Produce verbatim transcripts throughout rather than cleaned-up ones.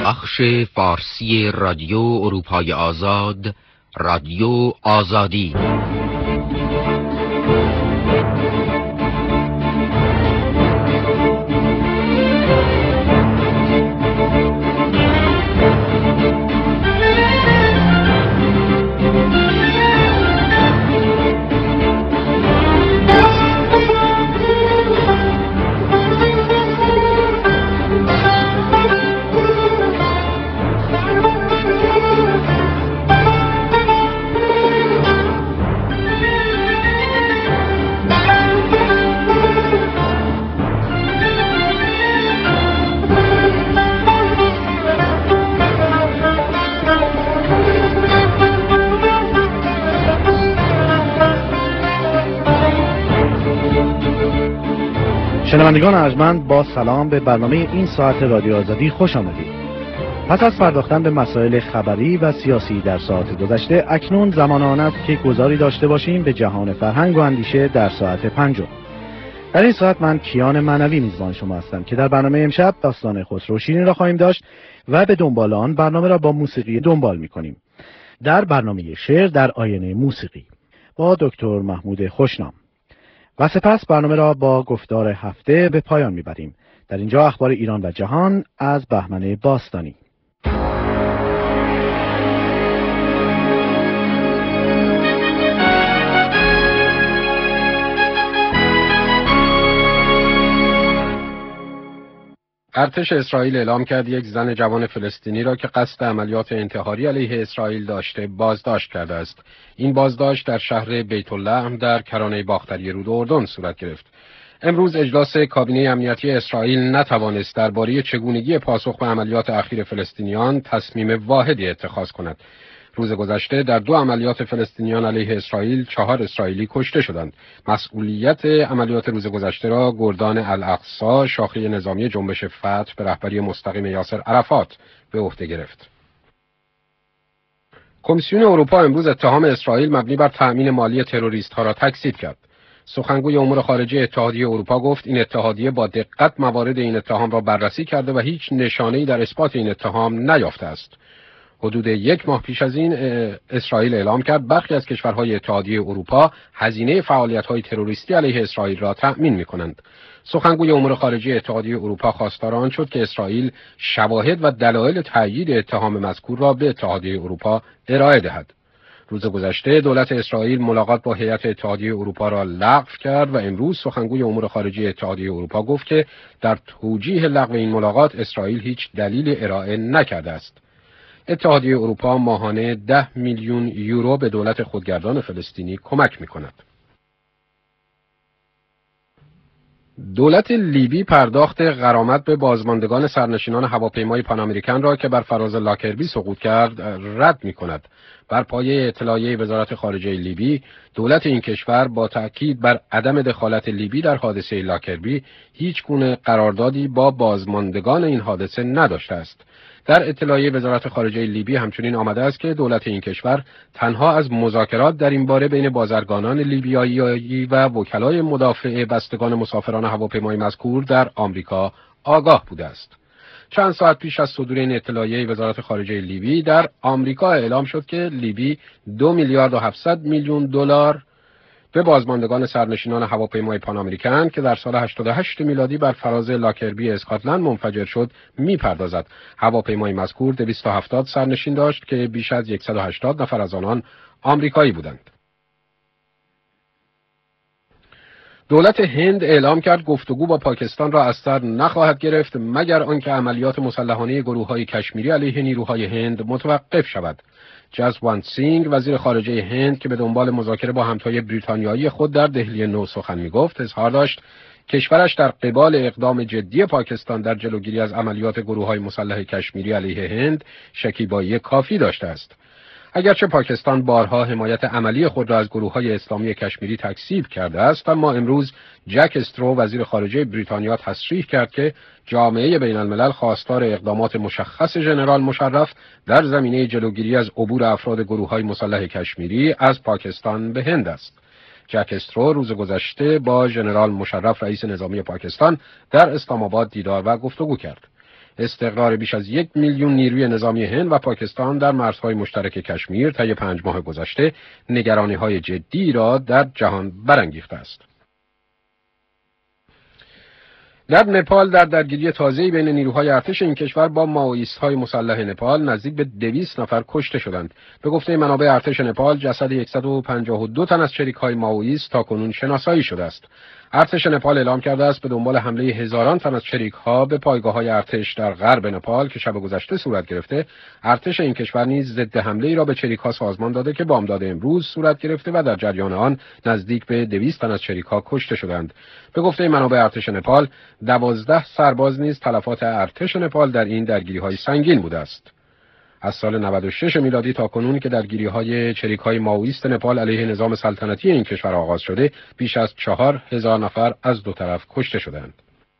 بخش فارسی رادیو اروپای آزاد، رادیو آزادی. شنوندگان ارجمند، با سلام به برنامه این ساعت رادیو آزادی خوش آمدید. پس از پرداختن به مسائل خبری و سیاسی در ساعت گذشته، اکنون زمان آن است که گذاری داشته باشیم به جهان فرهنگ و اندیشه در ساعت پنجم. در این ساعت من کیان معنوی میزبان شما هستم که در برنامه امشب داستان خسرو شیرین را خواهیم داشت و به دنبال آن برنامه را با موسیقی دنبال می‌کنیم. در برنامه شعر در آینه موسیقی با دکتر محمود خوشنام. و سپس برنامه را با گفتار هفته به پایان میبریم. در اینجا اخبار ایران و جهان از بهمن باستانی. ارتش اسرائیل اعلام کرد یک زن جوان فلسطینی را که قصد عملیات انتحاری علیه اسرائیل داشته بازداشت کرده است. این بازداشت در شهر بیت اللحم در کرانه باختری رود اردن صورت گرفت. امروز اجلاس کابینه امنیتی اسرائیل نتوانست درباره چگونگی پاسخ به عملیات اخیر فلسطینیان تصمیم واحدی اتخاذ کند. روز گذشته در دو عملیات فلسطینیان علیه اسرائیل چهار اسرائیلی کشته شدند. مسئولیت عملیات روز گذشته را گردان الاقصی، شاخه نظامی جنبش فتح به رهبری مستقیم یاسر عرفات به عهده گرفت. کمیسیون اروپا امروز اتهام اسرائیل مبنی بر تأمین مالی تروریست‌ها را تکذیب کرد. سخنگوی امور خارجه اتحادیه اروپا گفت این اتحادیه با دقت موارد این اتهام را بررسی کرده و هیچ نشانه‌ای در اثبات این اتهام نیافته است. حدود یک ماه پیش از این اسرائیل اعلام کرد برخی از کشورهای اتحادیه اروپا هزینه فعالیت‌های تروریستی علیه اسرائیل را تأمین می‌کنند. سخنگوی امور خارجه اتحادیه اروپا خواستار آن شد که اسرائیل شواهد و دلایل تأیید اتهام مذکور را به اتحادیه اروپا ارائه دهد. روز گذشته دولت اسرائیل ملاقات با هیئت اتحادیه اروپا را لغو کرد و امروز سخنگوی امور خارجه اتحادیه اروپا گفت که در توجیه لغو این ملاقات اسرائیل هیچ دلیل ارائه نکرده است. اتحادیه اروپا ماهانه ده میلیون یورو به دولت خودگردان فلسطینی کمک می‌کند. دولت لیبی پرداخت غرامت به بازماندگان سرنشینان هواپیمای پان امریکن را که بر فراز لاکربی سقوط کرد رد می‌کند. بر پایه اطلاعیه وزارت خارجه لیبی، دولت این کشور با تأکید بر عدم دخالت لیبی در حادثه لاکربی هیچ گونه قراردادی با بازماندگان این حادثه نداشته است. در اطلاعیه وزارت خارجه لیبی همچنین آمده است که دولت این کشور تنها از مذاکرات در این باره بین بازرگانان لیبیایی و وکلای مدافع بستگان مسافران هواپیمای مذکور در آمریکا آگاه بوده است. چند ساعت پیش از صدور این اطلاعیه وزارت خارجه لیبی در آمریکا اعلام شد که لیبی دو میلیارد و هفتصد میلیون دلار به بازماندگان سرنشینان هواپیمای پان امریکن که در سال هشتاد و هشت میلادی بر فراز لاکربی اسکاتلند منفجر شد میپردازد. هواپیمای مذکور دویست و هفتاد سرنشین داشت که بیش از صد و هشتاد نفر از آنان آمریکایی بودند. دولت هند اعلام کرد گفتگو با پاکستان را از سر نخواهد گرفت مگر آنکه عملیات مسلحانه گروه‌های کشمیری علیه نیروهای هند متوقف شود. جسوانت سینگ وزیر خارجه هند که به دنبال مذاکره با همتای بریتانیایی خود در دهلی نو سخن می‌گفت، اظهار داشت کشورش در قبال اقدام جدی پاکستان در جلوگیری از عملیات گروه‌های مسلح کشمیری علیه هند شکیبایی کافی داشته است. اگرچه پاکستان بارها حمایت عملی خود را از گروه‌های اسلامی کشمیری تکذیب کرده است، اما امروز جک استرو وزیر خارجه بریتانیا تصریح کرد که جامعه بین الملل خواستار اقدامات مشخص ژنرال مشرف در زمینه جلوگیری از عبور افراد گروه‌های مسلح کشمیری از پاکستان به هند است. جک استرو روز گذشته با ژنرال مشرف رئیس نظامی پاکستان در اسلام آباد دیدار و گفتگو کرد. استقرار بیش از یک میلیون نیروی نظامی هند و پاکستان در مرزهای مشترک کشمیر طی پنج ماه گذشته نگرانی‌های جدی را در جهان برانگیخته است. در نپال در درگیری تازه‌ای بین نیروهای ارتش این کشور با مائویست‌های مسلح نپال نزدیک به دویست نفر کشته شدند. به گفته منابع ارتش نپال جسد صد و پنجاه و دو تن از چریک‌های مائویست تاکنون شناسایی شده است. ارتش نپال اعلام کرده است به دنبال حمله هزاران تن از چریک‌ها به پایگاه‌های ارتش در غرب نپال که شب گذشته صورت گرفته، ارتش این کشور نیز ضد حمله‌ای را به چریک‌ها سازمان داده که بامداد امروز صورت گرفته و در جریان آن نزدیک به دویست تن از چریک‌ها کشته شدند. به گفته منابع ارتش نپال، دوازده سرباز نیز تلفات ارتش نپال در این درگیری‌های سنگین بوده است. از سال نود و شش میلادی تا کنون که درگیری‌های چریک‌های مائویست نپال علیه نظام سلطنتی این کشور آغاز شده، بیش از چهار هزار نفر از دو طرف کشته شدند.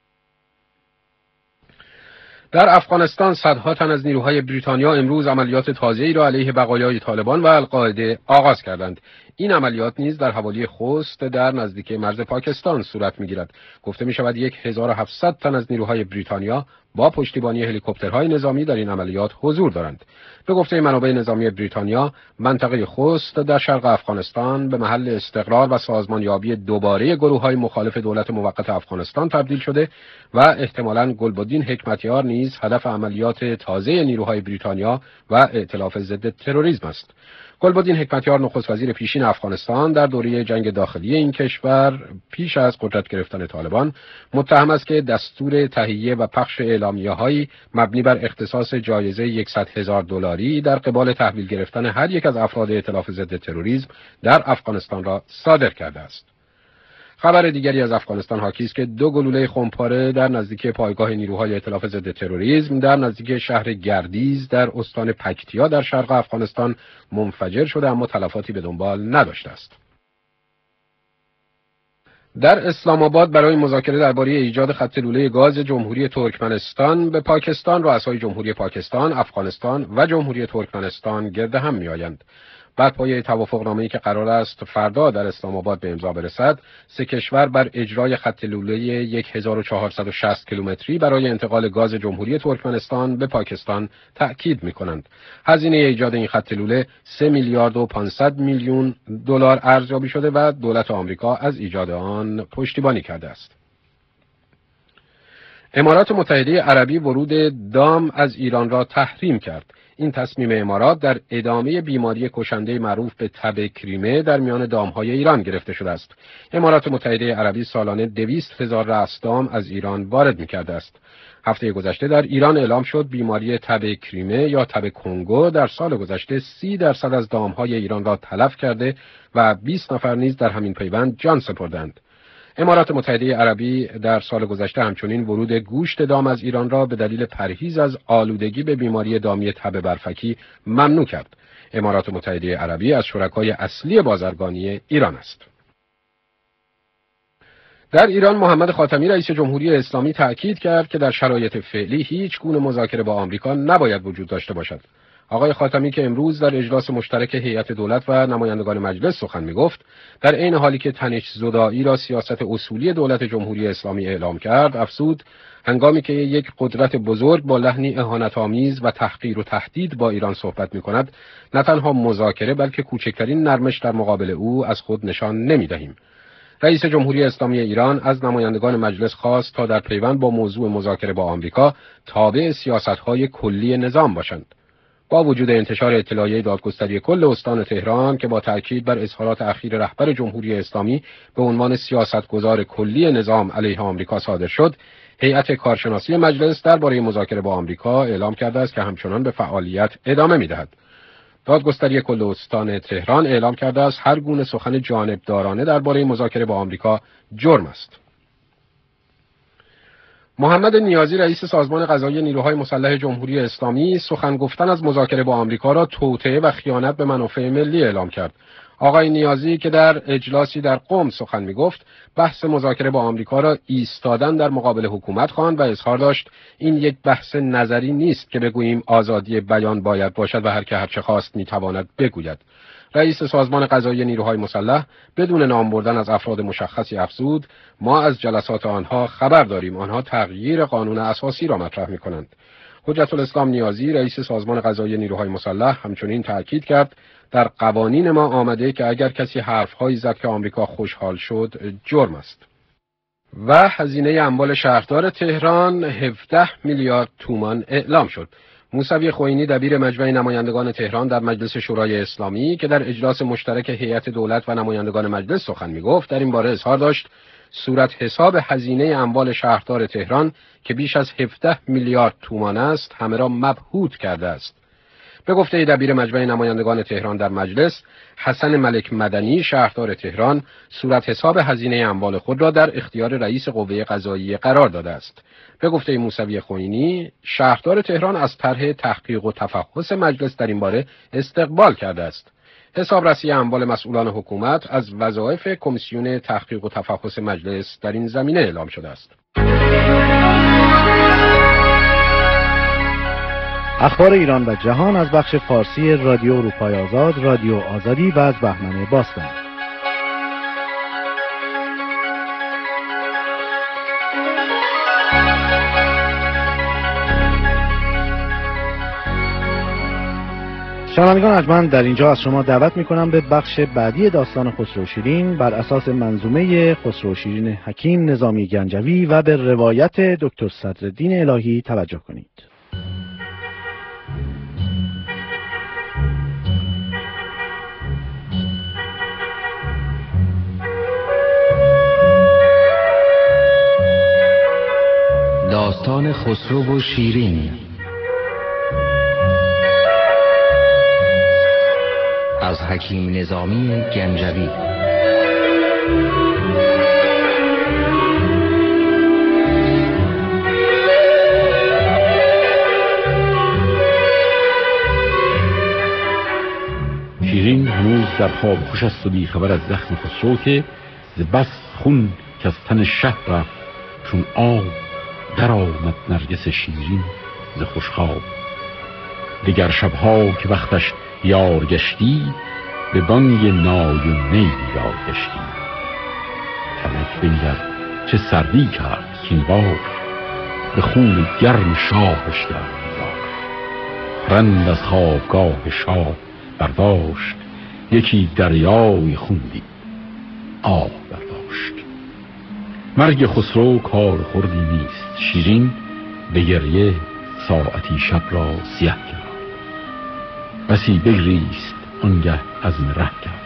در افغانستان صدها تن از نیروهای بریتانیا امروز عملیات تازه‌ای را علیه بقایای طالبان و القاعده آغاز کردند. این عملیات نیز در حوالی خوست در نزدیکی مرز پاکستان صورت می‌گیرد. گفته می‌شود هزار و هفتصد تن از نیروهای بریتانیا با پشتیبانی هلیکوپترهای نظامی در این عملیات حضور دارند. به گفته منابع نظامی بریتانیا، منطقه خوست در شرق افغانستان به محل استقرار و سازمانیابی دوباره گروه‌های مخالف دولت موقت افغانستان تبدیل شده و احتمالاً گلبدین حکمتیار نیز هدف عملیات تازه نیروهای بریتانیا و ائتلاف ضد تروریسم است. گلبدین حکمتیار نخست وزیر پیشین افغانستان در دوره جنگ داخلی این کشور پیش از قدرت گرفتن طالبان متهم است که دستور تهیه و پخش اعلامیه‌هایی مبنی بر اختصاص جایزه صد هزار دلاری در قبال تحویل گرفتن هر یک از افراد ائتلاف ضد تروریسم در افغانستان را صادر کرده است. خبر دیگری از افغانستان حاکی است که دو گلوله خمپاره در نزدیکی پایگاه نیروهای ائتلاف ضد تروریسم در نزدیکی شهر گردیز در استان پکتیا در شرق افغانستان منفجر شده اما تلفاتی به دنبال نداشته است. در اسلام آباد برای مذاکره درباره ایجاد خط لوله گاز جمهوری ترکمنستان به پاکستان رؤسای جمهوری پاکستان، افغانستان و جمهوری ترکمنستان گرد هم می‌آیند. بعد پای توافقنامه‌ای که قرار است فردا در اسلام آباد به امضا برسد، سه کشور بر اجرای خط لوله هزار و چهارصد و شصت کیلومتری برای انتقال گاز جمهوری ترکمنستان به پاکستان تأکید می‌کنند. هزینه ایجاد این خط لوله سه میلیارد و پانصد میلیون دلار ارزیابی شده و دولت آمریکا از ایجاد آن پشتیبانی کرده است. امارات متحده عربی ورود دام از ایران را تحریم کرد. این تصمیم امارات در ادامه بیماری کشنده معروف به تب کریمه در میان دامهای ایران گرفته شده است. امارات متحده عربی سالانه دویست هزار رأس دام از ایران وارد می‌کرده است. هفته گذشته در ایران اعلام شد بیماری تب کریمه یا تب کنگو در سال گذشته سی درصد از دامهای ایران را تلف کرده و بیست نفر نیز در همین پیوند جان سپردند. امارات متحده عربی در سال گذشته همچنین ورود گوشت دام از ایران را به دلیل پرهیز از آلودگی به بیماری دامی تب برفکی ممنوع کرد. امارات متحده عربی از شرکای اصلی بازرگانی ایران است. در ایران محمد خاتمی رئیس جمهوری اسلامی تأکید کرد که در شرایط فعلی هیچ گونه مذاکره با آمریکا نباید وجود داشته باشد. آقای خاتمی که امروز در اجلاس مشترک هیئت دولت و نمایندگان مجلس سخن می‌گفت، در عین حالی که تنش زدایی را سیاست اصولی دولت جمهوری اسلامی اعلام کرد، افزود هنگامی که یک قدرت بزرگ با لحنی اهانت‌آمیز و تحقیر و تهدید با ایران صحبت می‌کند، نه تنها مذاکره بلکه کوچکترین نرمش در مقابل او از خود نشان نمی‌دهیم. رئیس جمهوری اسلامی ایران از نمایندگان مجلس خواست تا در پیوند با موضوع مذاکره با آمریکا تابع سیاست‌های کلی نظام باشند. با وجود انتشار اطلاعیه دادگستری کل استان تهران که با تأکید بر اظهارات اخیر رهبر جمهوری اسلامی به عنوان سیاستگزار کلی نظام علیه آمریکا صادر شد، هیئت کارشناسی مجلس درباره مذاکره با آمریکا اعلام کرده است که همچنان به فعالیت ادامه می‌دهد. دادگستری کل استان تهران اعلام کرده است هر گونه سخن جانبدارانه درباره مذاکره با آمریکا جرم است. محمد نیازی رئیس سازمان قضایی نیروهای مسلح جمهوری اسلامی سخن گفتن از مذاکره با آمریکا را توطئه و خیانت به منافع ملی اعلام کرد. آقای نیازی که در اجلاسی در قم سخن می‌گفت، بحث مذاکره با آمریکا را ایستادن در مقابل حکومت خواند و اظهار داشت این یک بحث نظری نیست که بگوییم آزادی بیان باید باشد و هر که هر چه خواست می‌تواند بگوید. رئیس سازمان قضایی نیروهای مسلح بدون نام بردن از افراد مشخصی افزود: ما از جلسات آنها خبر داریم، آنها تغییر قانون اساسی را مطرح می‌کنند. حجت الاسلام نیازی رئیس سازمان قضایی نیروهای مسلح همچنین تأکید کرد در قوانین ما آمده که اگر کسی حرف‌هایی زد که آمریکا خوشحال شد جرم است. و هزینه اموال شهردار تهران هفده میلیارد تومان اعلام شد. موسوی خوئینی دبیر مجمع نمایندگان تهران در مجلس شورای اسلامی که در اجلاس مشترک هیئت دولت و نمایندگان مجلس سخن می‌گفت در این باره اظهار داشت صورت حساب هزینه اموال شهردار تهران که بیش از هفده میلیارد تومان است همه را مبهوت کرده است. به گفته دبیر مجمع نمایندگان تهران در مجلس، حسن ملک مدنی شهردار تهران صورت حساب هزینه اموال خود را در اختیار رئیس قوه قضاییه قرار داده است. به گفته موسوی خوئینی، شهردار تهران از طرح تحقیق و تفحص مجلس در این باره استقبال کرده است. حسابرسی اموال مسئولان حکومت از وظایف کمیسیون تحقیق و تفحص مجلس در این زمینه اعلام شده است. اخبار ایران و جهان از بخش فارسی رادیو اروپای آزاد، رادیو آزادی و از بهمن باستان. شنوندگان ارجمند، در اینجا از شما دعوت می‌کنم به بخش بعدی داستان خسرو شیرین بر اساس منظومه خسرو شیرین حکیم نظامی گنجوی و به روایت دکتر صدرالدین الهی توجه کنید. داستان خسرو و شیرین از حکیم نظامی گنجوی. شیرین هنوز در خواب خوش است و بیخبر از زخم خسرو که ز بس خون که از تن شه رفت چون آب در آمد نرگس شیرین ز خوشخواب. دگر شبها که وقتش یار گشتی به بانگ نای و نی بیدار گشتی. فلک بنگر چه سردی کرد کین بار به خون گرم شاهش در بیدار. رند از خوابگاه شاه برداشت یکی دریای خوندی آب برداشت. مرگ خسرو کار خوردی نیست، شیرین به گریه ساعتی شب را سیه کرد. بسی بگریست آنگه عزم ره کرد،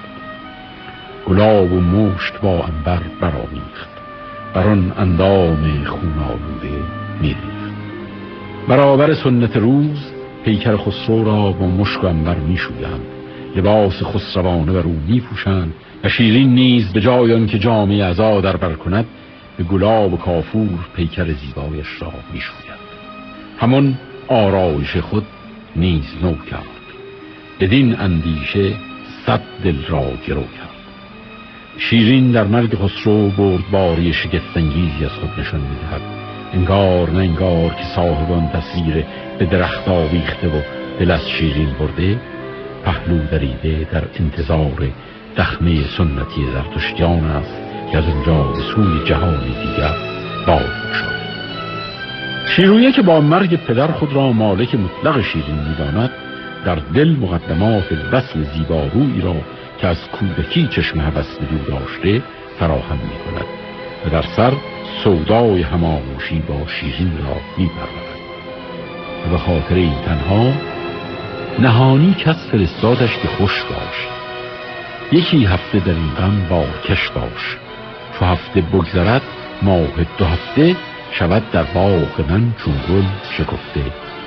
گلاب و مشت با عنبر برآمیخت، بر آن اندام خون آلوده میریخت. برابر سنت روز پیکر خسرو را با مشک و عنبر میشویند، لباس خسروانه بر او میپوشند و شیرین نیز به جای آن که جامه عزا در بر کند به گلاب و کافور پیکر زیبایش را میشوید. همان آرایش خود نیز نو کرد، بدین اندیشه صد دل را گرو کرد. شیرین در مرگ خسرو بردباری شگفت‌انگیزی از خود نشان می‌دهد. انگار نه انگار که صاحبان تصویر به درخت آویخته و دل از شیرین برده، پهلو دریده در انتظار دخمه سنتی زرتشتیان است که از اونجا به سوی جهانی دیگر بار شد. شیرویه که با مرگ پدر خود را مالک مطلق شیرین می‌داند، در دل مقدمات وصل زیبارویی را که از کودکی چشم هوس به دو داشته فراهم می‌کند و در سر سودای هماغوشی با شیرین را می‌پرورد. و به خاطر این تنها نهانی کس فرستادش که خوش باش، یکی هفته در این غم بارکش باش. چو هفته بگذرد ماه دو هفته، شود در باغ من چون گل شکفته.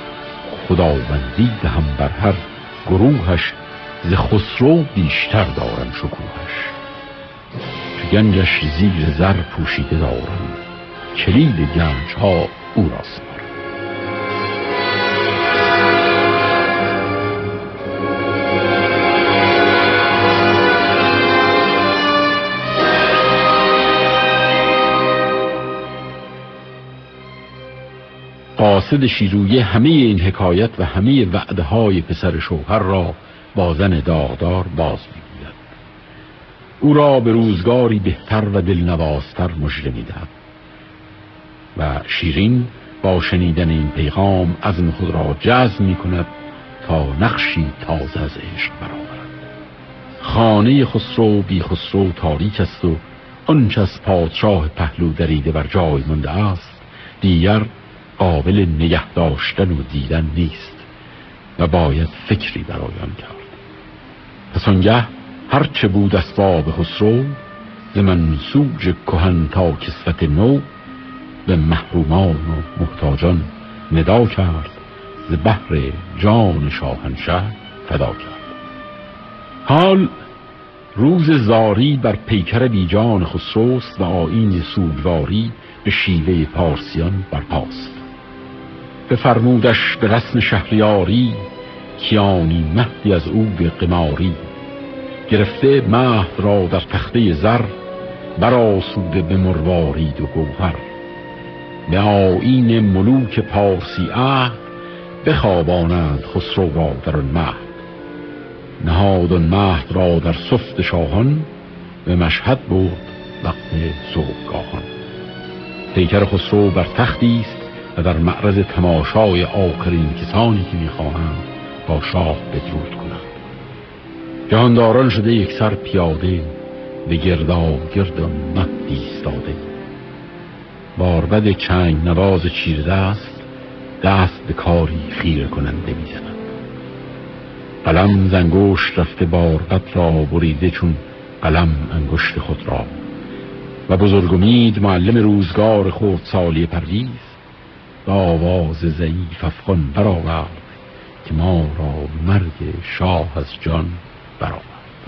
خداوندی دهم بر هر گروهش، ز خسرو بیشتر دارم شکوهش. چو گنجش زیر زر پوشیده دارم، کلید گنج ها او را سپارم. قاصد شیرویه همه این حکایت و همه وعده های پسر شوهر را با زن داغدار باز میگوید. او را به روزگاری بهتر و دلنوازتر مژده میدهد و شیرین با شنیدن این پیغام عزم خود را جزم می کند تا نقشی تازه از عشق برآورد. خانه خسرو بی خسرو تاریک است و آنچه از پادشاه پهلو دریده بر جای مانده است دیگر قابل نگه داشتن و دیدن نیست و باید فکری برای آن کرد. پس آنگه هرچه بود اسباب خسرو ز منسوج کهن تا کسوت نو به محرومان و محتاجان ندا کرد، ز بحر جان شاهنشه فدا کرد. حال روز زاری بر پیکر بیجان خسروست و آیین سوگواری به شیوه پارسیان برپاست. بفرمودش به رسم شهریاری کیانی مهدی از او به قماری. گرفته مهد را در تخته زر برآسوده به مروارید و گوهر. به آیین ملوک پارسی عهد بخوابانند خسرو را در آن مهد. نهاد آن مهد را در سفت شاهان به مشهد برد وقت صبحگاهان. پیکر خسرو بر تختی است و در معرض تماشای آخرین کسانی که می‌خواهند با شاه بدرود کنند. جهانداران شده یک سر پیاده به گرداب گرد آن مهد ایستاده. باربد چنگ نواز چیره دست دست به کاری خیره کننده می‌زند. قلم زنگشت رفته باربد را بریده چون قلم انگشت خود را. و بزرگ امید معلم روزگار خردسالی پرویز با آواز ضعیف افغان برآورد که ما را مرگ شاه از جان برآورد.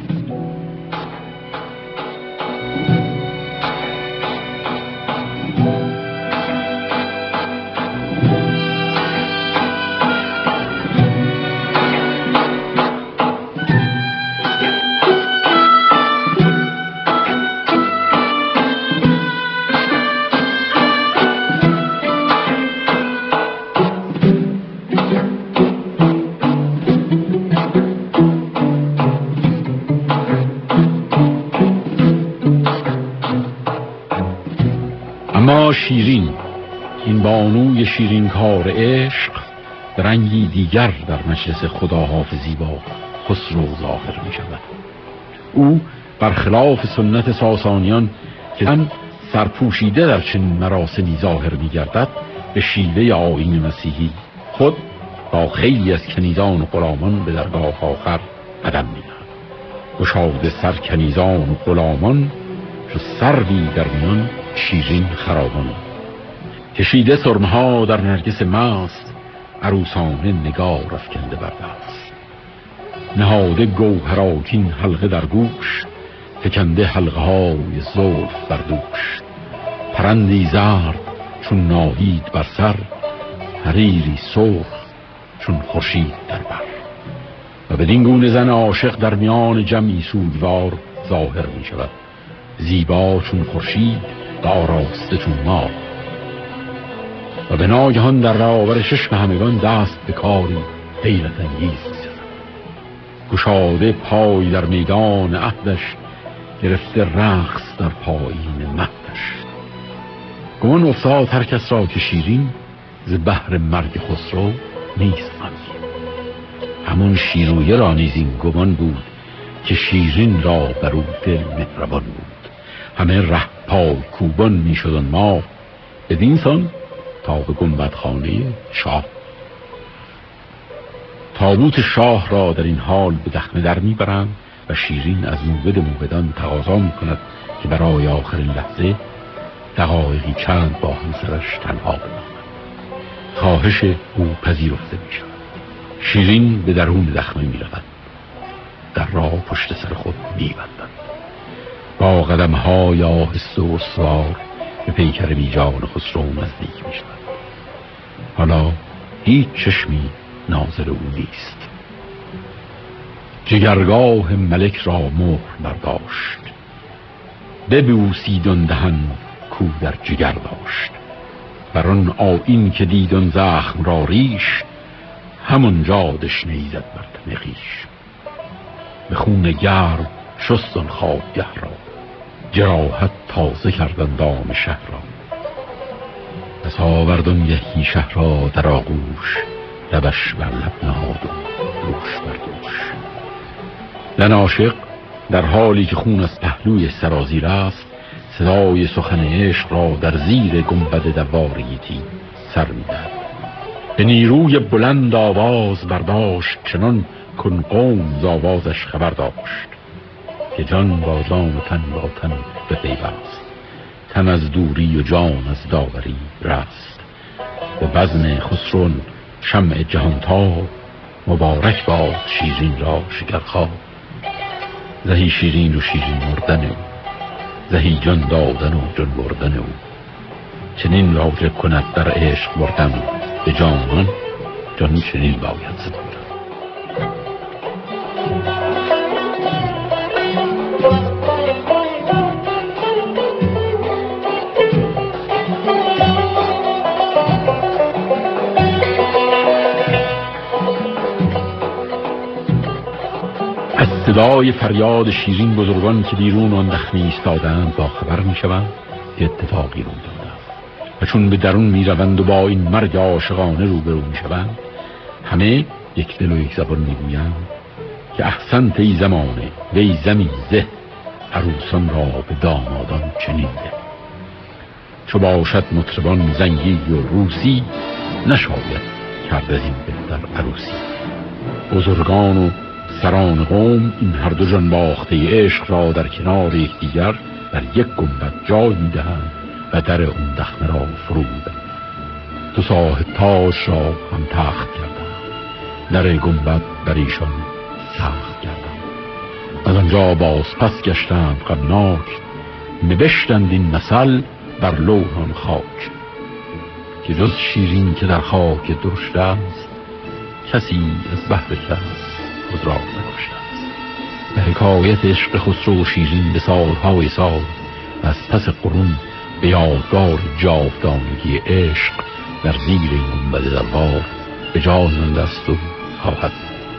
اما شیرین، این بانوی شیرین کار عشق، به رنگی دیگر در مجلس خداحافظی با خسرو ظاهر می شود. او برخلاف سنت ساسانیان که زن سرپوشیده در چنین مراسمی ظاهر می گردد، به شیوه آیین مسیحی خود با خیلی از کنیزان و غلامان به درگاه آخر قدم می نهد. گشاده سر کنیزان و غلامان چو سروی در میان شیرین خرابان. کشیده سرمها در نرگس مست، عروسانه نگار افکنده بر دست. نهاده گوهرآگین حلقه در گوش، فکنده حلقه های زلف بر دوش. پرندی زرد چون ناهید بر سر، حریری سرخ چون خورشید در بر. و بدین گونه زن عاشق در میان جمعی سوگوار ظاهر می شود، زیبا چون خورشید و آراسته چون ماه. و به ناگهان در برابر چشم همگان دست به کاری حیرت انگیز می‌زند. گشاده پای در میدان عهدش، گرفته رقص در پایین مهدش. گمان افتاد هر کس را که شیرین ز بحر مرگ خسرو نیست غمگین. همون شیرویه را نیز این گمان بود که شیرین را بر او دل مهربان بود. همه ره پای کوبان می شدن ما بدین سان تا به گنبدخانه شاه. تابوت شاه را در این حال به دخمه در می برند و شیرین از موبد موبدان تقاضا می کند که برای آخرین لحظه دقایقی چند با همسرش تنها بماند. خواهش او پذیرفته می شود. شیرین به درون دخمه می رود. در راه پشت سر خود می بندند. با قدم های آهسته و استوار به پیکر بیجان خسرو نزدیک می شود. حالا هیچ چشمی ناظر او نیست. جگرگاه ملک را مهر برداشت، ببوسید آن دهن کو در جگر داشت. بر آن آیین که دید آن زخم را ریش، همانجا دشنه ای زد بر تن خویش. به خون گرم شستن خوابگه را، جراحت تازه کردن دام شهر را. پس آوردن یکی شهر را در آغوش، لبش بر لب نهاد و دوش بر دوش. زن عاشق در حالی که خون از پهلوی سرازیر است، صدای سخن عشق را در زیر گنبد دوار گیتی سر می‌دهد. به نیروی بلند آواز برداشت، چنان کن قوم ز آوازش خبر داشت، که جان با جان و تن با تن بپیوست، تن از دوری و جان از داوری رست. به بزم خسرو شمع جهانتاب، مبارک باد شیرین را شکرخواب. زهی شیرین و شیرین مردن او، زهی جان دادن و جان بردن او. چنین واجب کند در عشق بردن، به جانان جان چنین باید سپردن. از صدای فریاد شیرین بزرگان که بیرون آن دخمه ایستادند با خبر میشوند که اتفاقی روی داده و چون به درون میروند و با این مرگ عاشقانه روبرو میشوند، همه یک دل و یک زبان میگویند که احسنت ای زمانه وی زمین زه، عروسان را به دامادان چنین ده. چو باشد مطربان زنگی و روسی، نشاید کرد از این بهتر عروسی. بزرگان و سران قوم این هر دو جان باخته عشق را در کنار یکدیگر در یک گنبد جای میدهند و در اون دخمه را فرو می‌بندند. دو صاحب تاج را هم تخت کردند، در گنبد بر ایشان سخت کردند. از آنجا باز پس گشتند غمناک، نبشتند این مثل بر لوحان خاک، که جز شیرین که در خاک درشت است، کسی از بحر کس خود را نکشته است. به حکایت عشق خسرو و شیرین به سالهای سال و از پس قرون به یادگار جاودانگی عشق در زیر این گنبد دربار به جای مانده است و خواهد.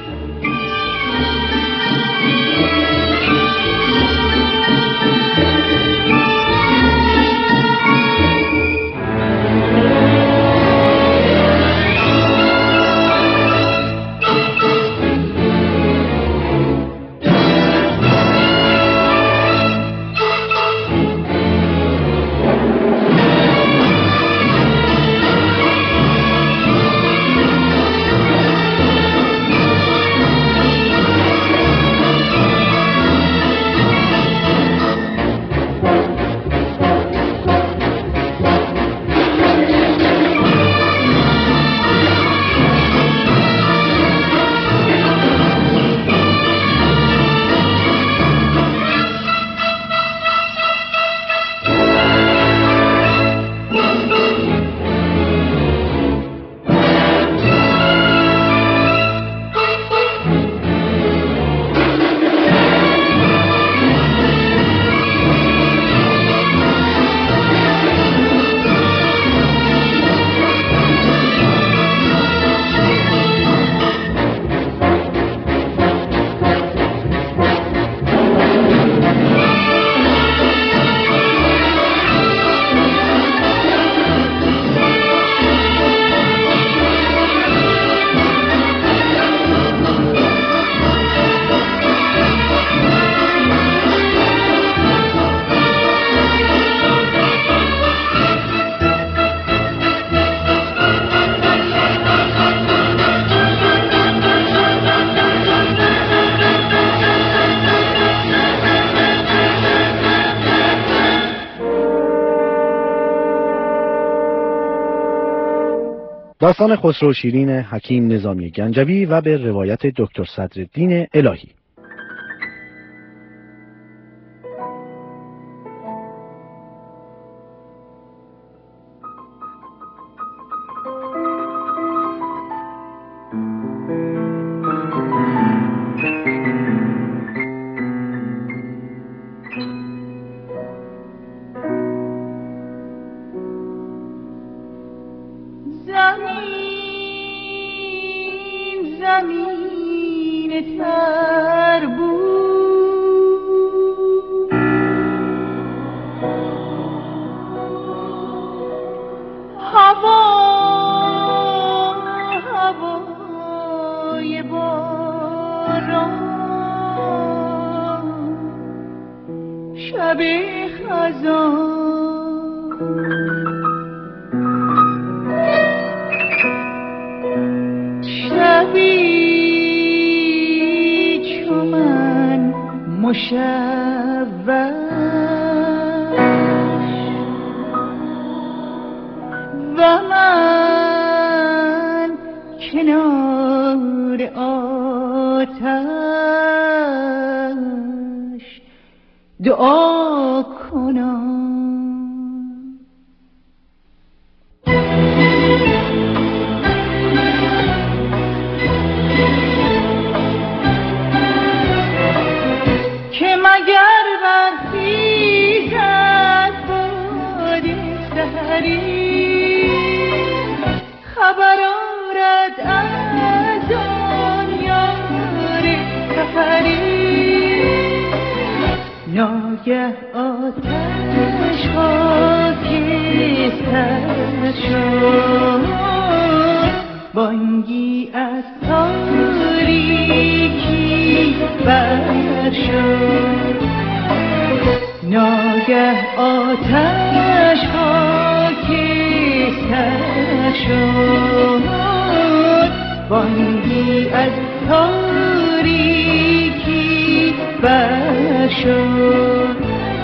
داستان خسرو شیرین حکیم نظامی گنجوی و به روایت دکتر صدرالدین الهی. زمین تر بود شب خزان شبی چو من مشوش و من کنار آتش دعا کنم. که مگر برخیزد باد سحری خبر آرد از آن یار سفری، ناگه آتش خاکستر شد، بانگی از تاریکی برشد، ناگه آتش خاکستر شد، بانگی از تاریکی برشد.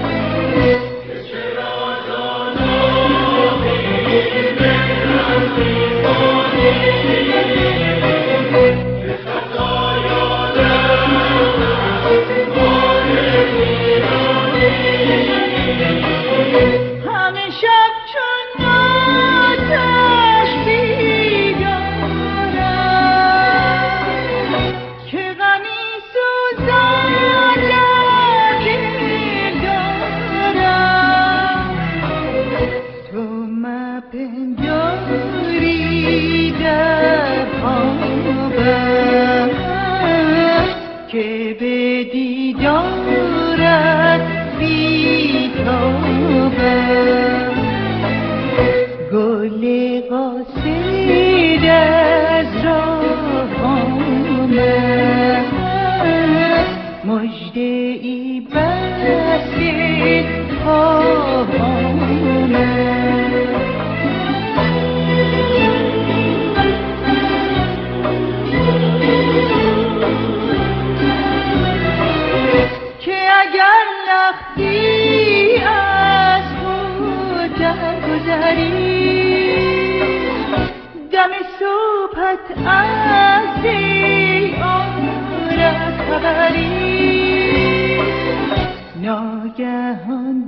ناگهان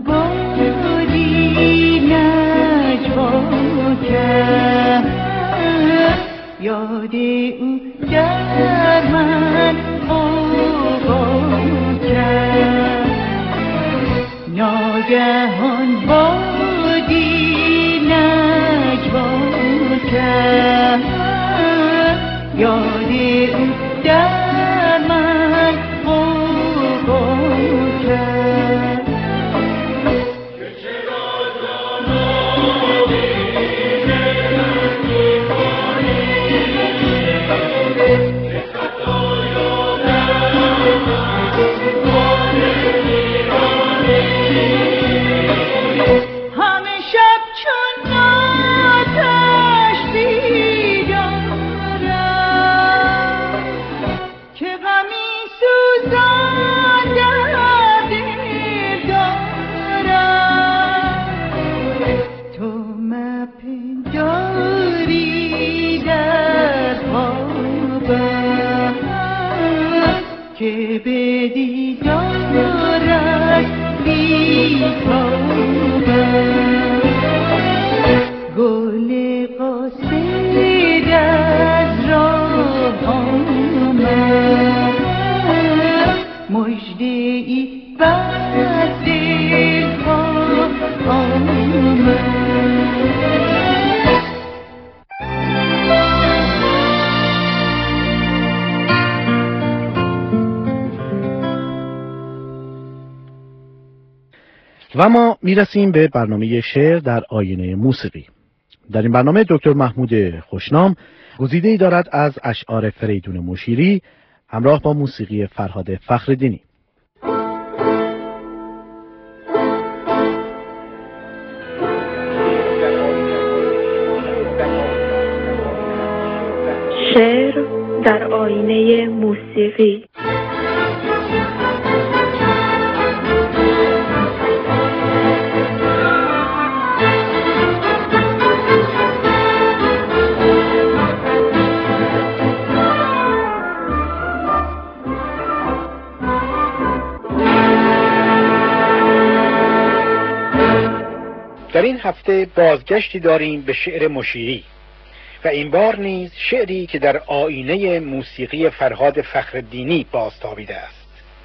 بادی نجوا کرد، یاد او در من آوا کرد، ناگهان بادی نجوا کرد، یاد او در من آوا کرد. که به دیدارت بیتابم، گل قاصد از راه آمد، مژده ای بر دلها آمد. و ما میرسیم به برنامه شعر در آینه موسیقی. در این برنامه دکتر محمود خوشنام گزیده‌ای دارد از اشعار فریدون مشیری همراه با موسیقی فرهاد فخرالدینی. شعر در آینه موسیقی. در این هفته بازگشتی داریم به شعر مشیری و این بار نیز شعری که در آینه موسیقی فرهاد فخرالدینی بازتابیده است.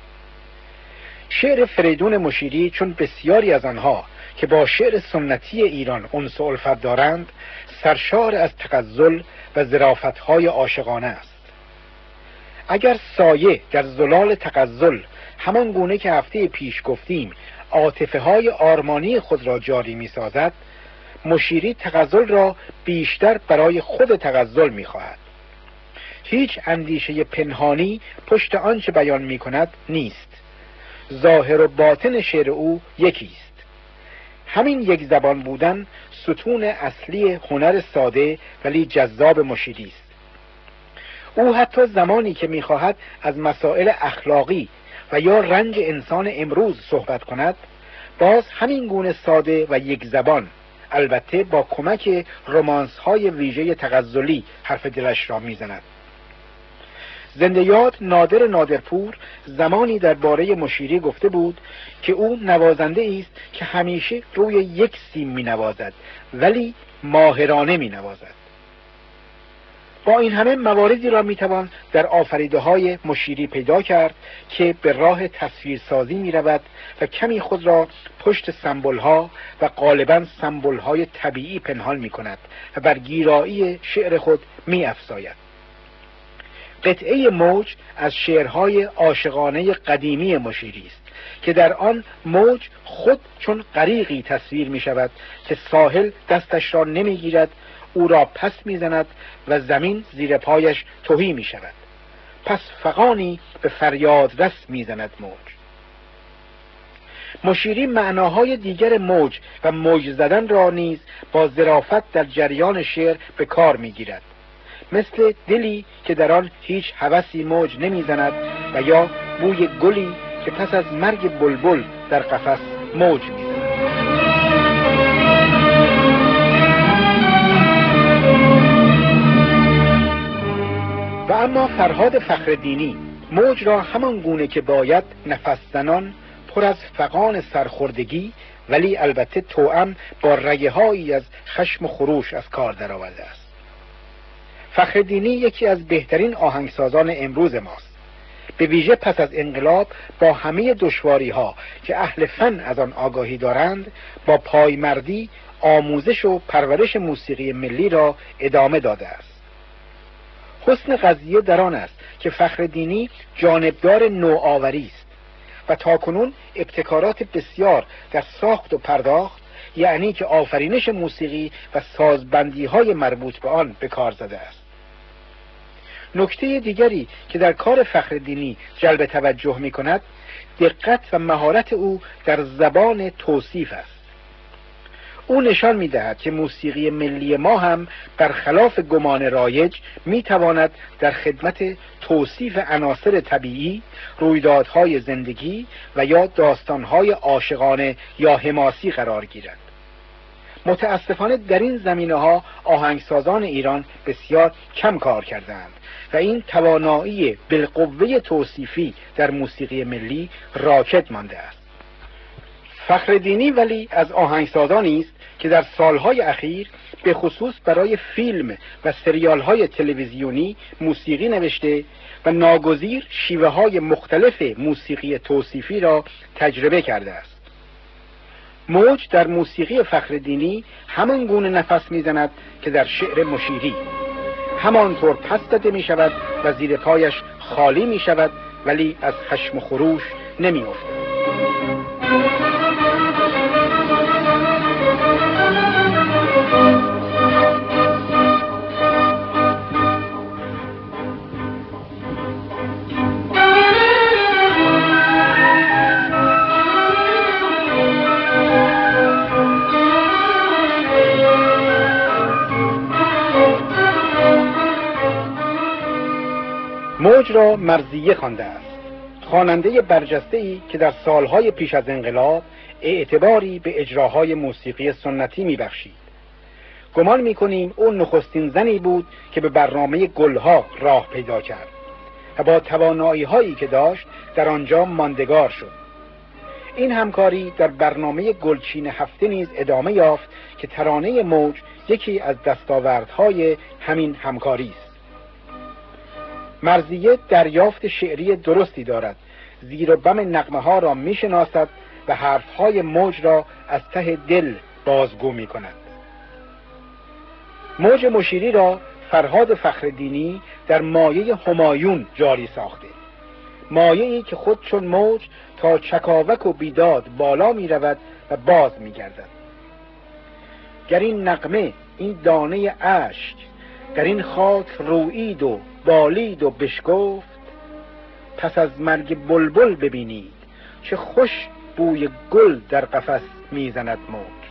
شعر فریدون مشیری چون بسیاری از آنها که با شعر سنتی ایران انس و الفت دارند سرشار از تغزل و ظرافت‌های عاشقانه است. اگر سایه در زلال تغزل همان گونه که هفته پیش گفتیم عاطفه های آرمانی خود را جاری می سازد، مشیری تغزل را بیشتر برای خود تغزل می خواهد. هیچ اندیشه پنهانی پشت آنچه بیان می کند نیست. ظاهر و باطن شعر او یکی است. همین یک زبان بودن ستون اصلی هنر ساده ولی جذاب مشیری است. او حتی زمانی که می خواهد از مسائل اخلاقی و یا رنج انسان امروز صحبت کند، باز همین گونه ساده و یک زبان، البته با کمک رمانس های ویژه تغزلی حرف دلش را میزند. زنده یاد نادر نادرپور زمانی درباره مشیری گفته بود که او نوازنده است که همیشه روی یک سیم می نوازد ولی ماهرانه می نوازد. با این همه مواردی را میتوان در آفریده های مشیری پیدا کرد که به راه تصویرسازی می رود و کمی خود را پشت سمبل ها و غالباً سمبل های طبیعی پنهان می کند و بر گیرایی شعر خود می افزاید. قطعه موج از شعرهای عاشقانه قدیمی مشیری است که در آن موج خود چون غریقی تصویر می شود که ساحل دستش را نمی گیرد، او را پس میزند و زمین زیر پایش تهی می شود. پس فغانی به فریاد رس میزند موج. مشیری معناهای دیگر موج و موج زدن را نیز با ظرافت در جریان شعر به کار میگیرد، مثل دلی که در آن هیچ هوسی موج نمیزند و یا بوی گلی که پس از مرگ بلبل در قفس موج میزند. و اما فرهاد فخرالدینی موج را همان گونه که باید نفس زنان پر از فغان سرخوردگی ولی البته توأم با رگه‌هایی از خشم و خروش از کار درآورده است. فخرالدینی یکی از بهترین آهنگسازان امروز ماست، به ویژه پس از انقلاب با همه دشواری‌ها که اهل فن از آن آگاهی دارند با پایمردی آموزش و پرورش موسیقی ملی را ادامه داده است. حسن قضیه در آن است که فخرالدینی جانبدار نوآوری است و تاکنون ابتکارات بسیار در ساخت و پرداخت، یعنی که آفرینش موسیقی و سازبندی های مربوط به آن به کار زده است. نکته دیگری که در کار فخرالدینی جلب توجه می کند دقت و مهارت او در زبان توصیف است. او نشان می دهد که موسیقی ملی ما هم برخلاف گمان رایج می تواند در خدمت توصیف عناصر طبیعی، رویدادهای زندگی و یا داستانهای عاشقانه یا حماسی قرار گیرد. متاسفانه در این زمینه‌ها آهنگسازان ایران بسیار کم کار کردند و این توانایی بالقوه توصیفی در موسیقی ملی راکد مانده است. فخرالدینی ولی از آهنگسازانی است که در سالهای اخیر به خصوص برای فیلم و سریالهای تلویزیونی موسیقی نوشته و ناگزیر شیوه‌های مختلف موسیقی توصیفی را تجربه کرده است. موج در موسیقی فخرالدینی همان گونه نفس میزند که در شعر مشیری، همانطور پس داده می شود و زیر پایش خالی می شود ولی از خشم و خروش نمی افتد. موج را مرضیه خوانده است، خواننده برجسته‌ای که در سالهای پیش از انقلاب اعتباری به اجراهای موسیقی سنتی می‌بخشید. گمان می‌کنیم او نخستین زنی بود که به برنامه گلها راه پیدا کرد و با توانایی‌هایی که داشت در آنجا ماندگار شد. این همکاری در برنامه گلچین هفته نیز ادامه یافت که ترانه موج یکی از دستاوردهای همین همکاری است. مرضیه دریافت شعری درستی دارد، زیر و بم نغمه‌ها را می‌شناسد و حرفهای موج را از ته دل بازگو می‌کند. موج مشیری را فرهاد فخرالدینی در مایه همایون جاری ساخته، مایه‌ای که خود چون موج تا چکاوک و بیداد بالا می‌رود و باز می‌گردد. گر این نغمه، این دانه اشک، در این خاک رویید و بالید و بشکفت، پس از مرگ بلبل ببینید چه خوش بوی گل در قفس میزند موج.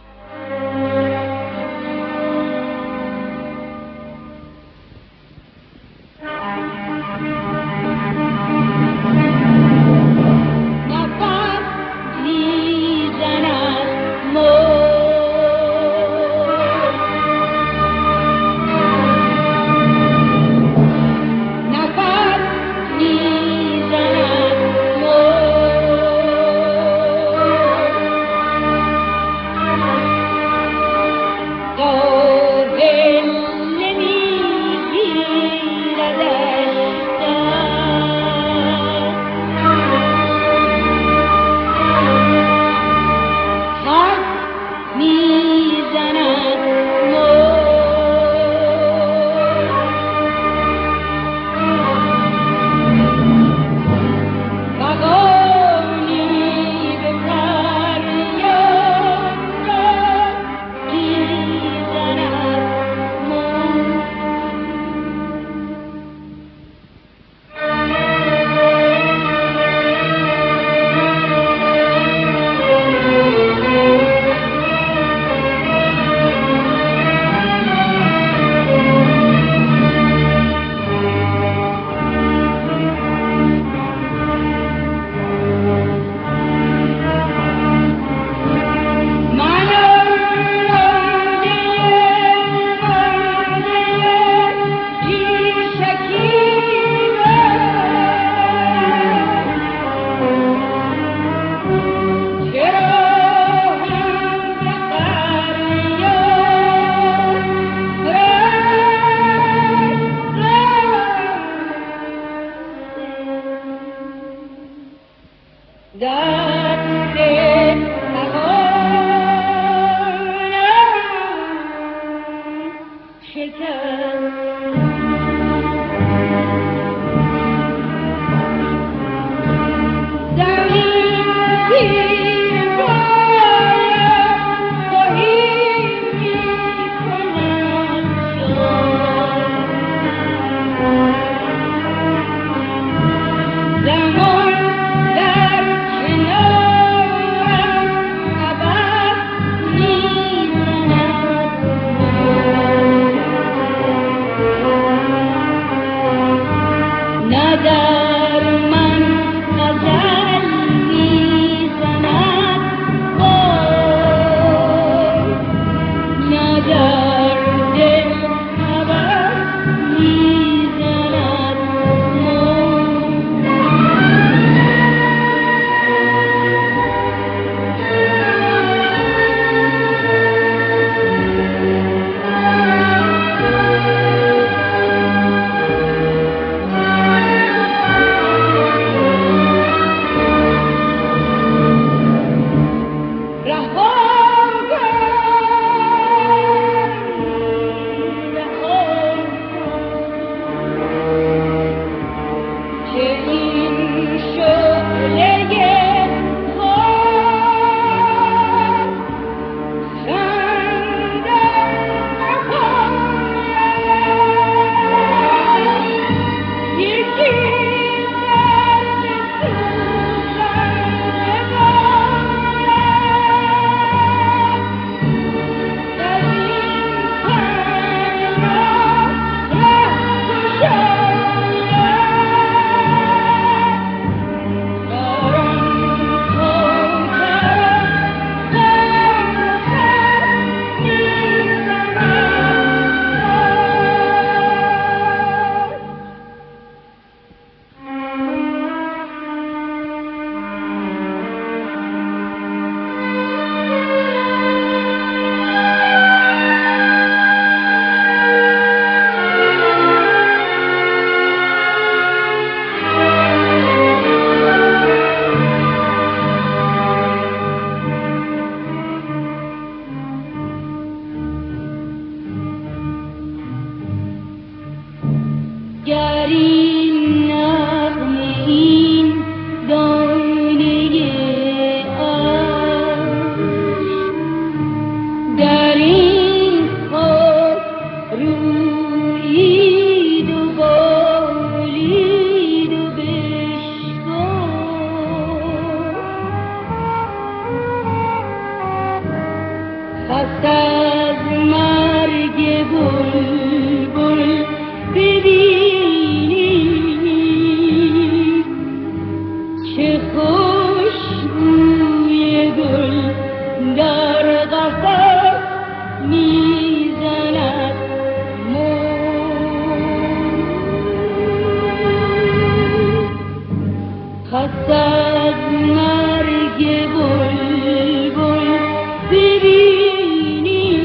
پس از مرگ بلبل ببینی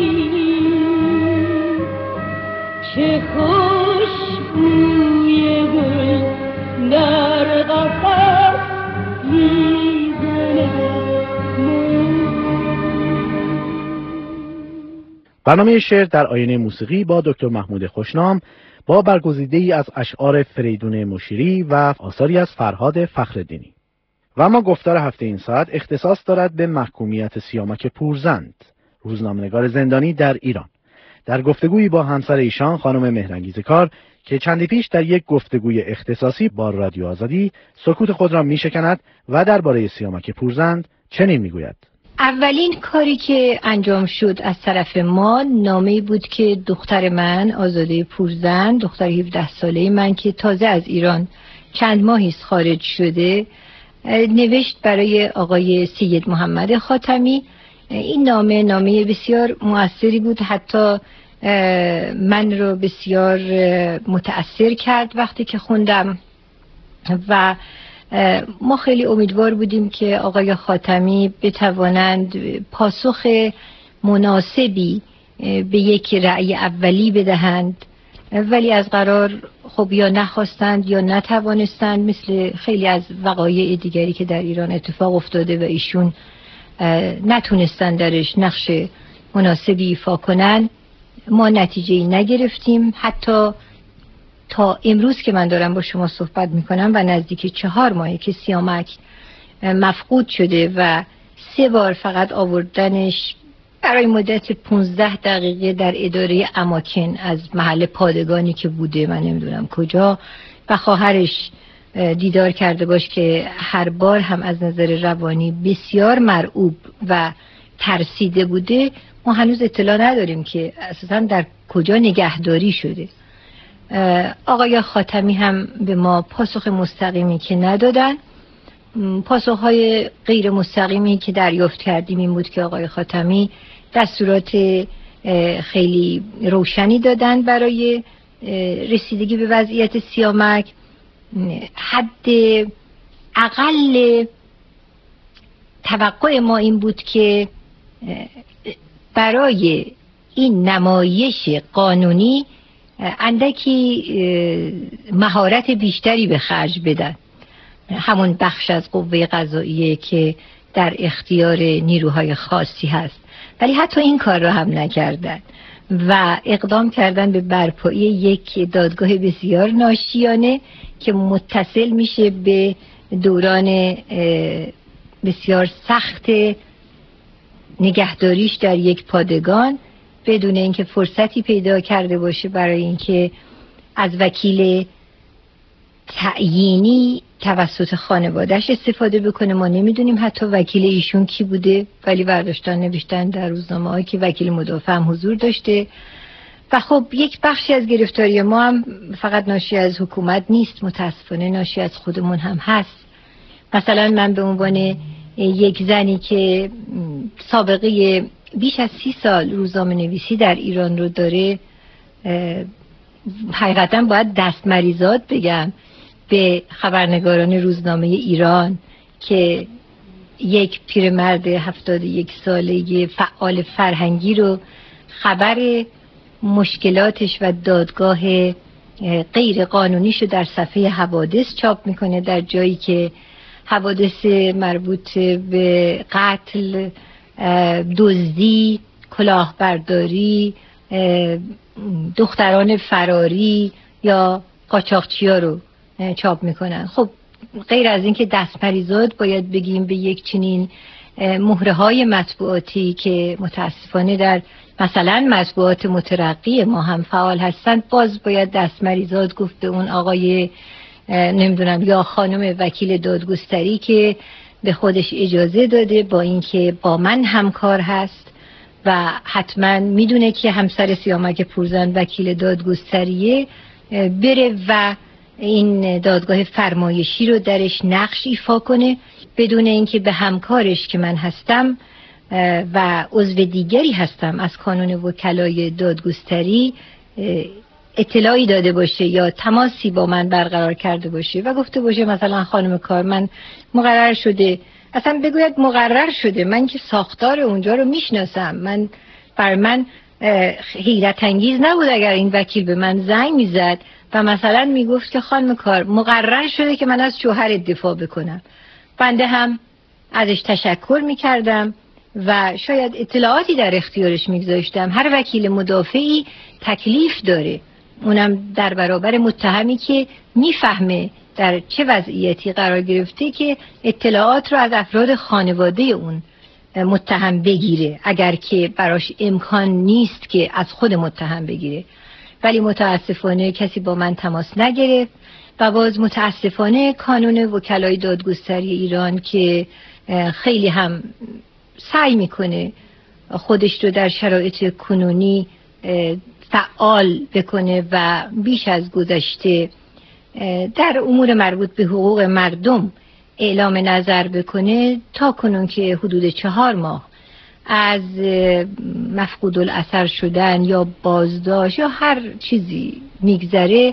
چه خوش بوی گل در قفس میزنه. برنامه شعر در آینه موسیقی با دکتر محمود خوشنام با برگزیده‌ای از اشعار فریدون مشیری و آثاری از فرهاد فخرالدینی. و اما گفتار هفته این ساعت اختصاص دارد به محکومیت سیامک پورزند، روزنامه‌نگار زندانی در ایران. در گفتگویی با همسر ایشان خانم مهرانگیز کار که چندی پیش در یک گفتگوی اختصاصی با رادیو آزادی سکوت خود را میشکند و درباره سیامک پورزند چنین میگوید: اولین کاری که انجام شد از طرف ما نامه‌ای بود که دختر من آزاده پورزند، دختر هفده ساله من که تازه از ایران چند ماهی است خارج شده، نوشت برای آقای سید محمد خاتمی. این نامه نامه بسیار مؤثری بود، حتی من رو بسیار متأثر کرد وقتی که خوندم و ما خیلی امیدوار بودیم که آقای خاتمی بتوانند پاسخ مناسبی به یک رأی اولی بدهند، ولی از قرار خب یا نخواستند یا نتوانستند، مثل خیلی از وقایع دیگری که در ایران اتفاق افتاده و ایشون نتونستند درش نقش مناسبی ایفا کنند. ما نتیجه‌ای نگرفتیم. حتی تا امروز که من دارم با شما صحبت میکنم و نزدیک چهار ماهی که سیامک مفقود شده و سه بار فقط آوردنش برای مدت پونزده دقیقه در اداره اماکن از محل پادگانی که بوده من نمیدونم کجا و خواهرش دیدار کرده باش که هر بار هم از نظر روانی بسیار مرعوب و ترسیده بوده، ما هنوز اطلاع نداریم که اساسا در کجا نگهداری شده. آقای خاتمی هم به ما پاسخ مستقیمی که ندادن. پاسخهای غیر مستقیمی که دریافت کردیم این بود که آقای خاتمی دستورات خیلی روشنی دادن برای رسیدگی به وضعیت سیامک. حد اقل توقع ما این بود که برای این نمایش قانونی اندکی مهارت بیشتری به خرج بدن، همون بخش از قوه قضاییه که در اختیار نیروهای خاصی هست، ولی حتی این کار را هم نکردن و اقدام کردن به برپایی یک دادگاه بسیار ناشیانه که متصل میشه به دوران بسیار سخت نگهداریش در یک پادگان بدون اینکه فرصتی پیدا کرده باشه برای اینکه از وکیل تعیینی توسط خانواده‌اش استفاده بکنه. ما نمیدونیم حتی وکیل ایشون کی بوده، ولی برداشتن نوشتن در روزنامه‌ها که وکیل مدافع هم حضور داشته. و خب یک بخشی از گرفتاری ما هم فقط ناشی از حکومت نیست، متاسفانه ناشی از خودمون هم هست. مثلا من به عنوان یک زنی که سابقه بیش از سی سال روزنامه نویسی در ایران رو داره، حقیقتا باید دستمریزاد بگم به خبرنگاران روزنامه ایران که یک پیرمرد هفتاد و یک ساله فعال فرهنگی رو خبر مشکلاتش و دادگاه غیر قانونیشو در صفحه حوادث چاپ میکنه، در جایی که حوادث مربوط به قتل، دزدی، کلاهبرداری، دختران فراری یا قاچاقچیا رو چاپ میکنن. خب غیر از این که دستمریزاد باید بگیم به یک چنین مهره های مطبوعاتی که متاسفانه در مثلا مطبوعات مترقی ما هم فعال هستند، باز باید دستمریزاد گفت به اون آقای نمیدونم یا خانم وکیل دادگستری که به خودش اجازه داده با اینکه با من همکار هست و حتما میدونه که همسر سیامک پورزند وکیل دادگستریه، بره و این دادگاه فرمایشی رو درش نقش ایفا کنه بدون اینکه به همکارش که من هستم و عضو دیگری هستم از کانون وکلای دادگستری اطلاعی داده باشه یا تماسی با من برقرار کرده باشه و گفته باشه مثلا خانم کار من مقرر شده، اصلا بگوید مقرر شده، من که ساختار اونجا رو میشناسم، من بر من حیرت انگیز نبود اگر این وکیل به من زنگ میزد و مثلا میگفت که خانم کار مقرر شده که من از شوهر دفاع بکنم. بنده هم ازش تشکر میکردم و شاید اطلاعاتی در اختیارش میگذاشتم. هر وکیل مدافعی تکلیف داره، اونم در برابر متهمی که میفهمه در چه وضعیتی قرار گرفته که اطلاعات رو از افراد خانواده اون متهم بگیره، اگر که براش امکان نیست که از خود متهم بگیره. ولی متاسفانه کسی با من تماس نگرفت و باز متاسفانه کانون وکلای دادگستری ایران که خیلی هم سعی میکنه خودش رو در شرایط کنونی فعال بکنه و بیش از گذشته در امور مربوط به حقوق مردم اعلام نظر بکنه، تا کنون که حدود چهار ماه از مفقود الاثر شدن یا بازداشت یا هر چیزی میگذره